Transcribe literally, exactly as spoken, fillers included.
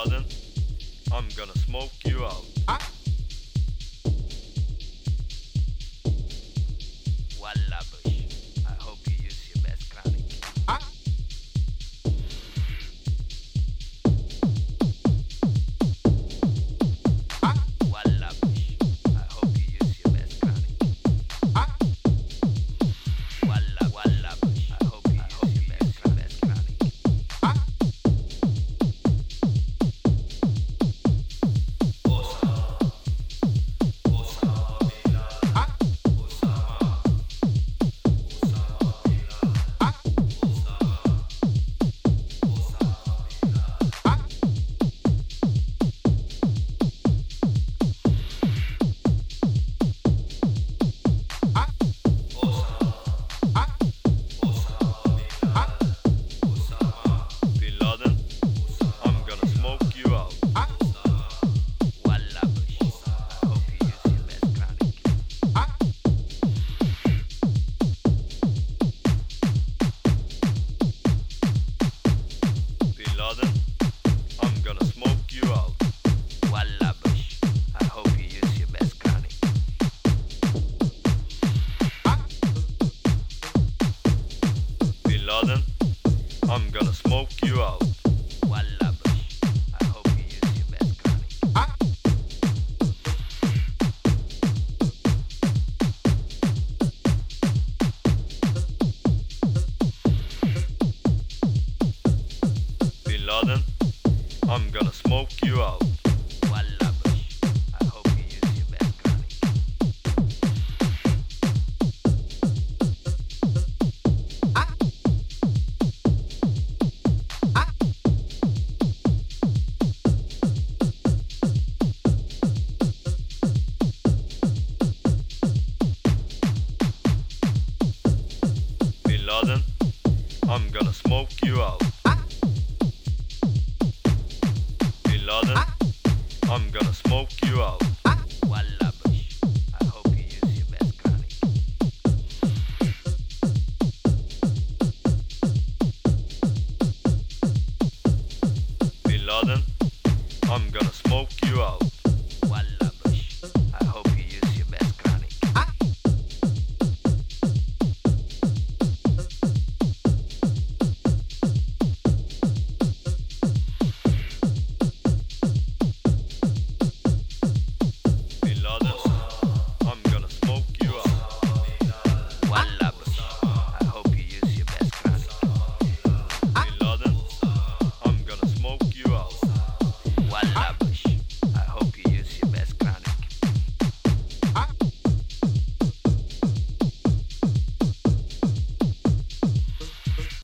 Laden, I'm gonna smoke you out. Wallah Bush, I hope you use your best chronic. Wallah Bush, I hope you use your best chronic. Wallah, Wallah Bush, I hope you use your best chronic. Bin Laden, I'm gonna smoke you out. Wallah Bush, I hope you use your best chronic. Bin Laden, I'm gonna smoke you out. Wallah Bush, I hope you use your best chronic. Bin Laden, I'm gonna smoke you out. Wallah Bush, I hope you use your best chronic. Bin Laden, I'm gonna smoke you out. Wallah Bush, I hope you use your best chronic. Bin Laden, I'm gonna smoke you out. Bin Laden, I'm gonna smoke you out. Wallah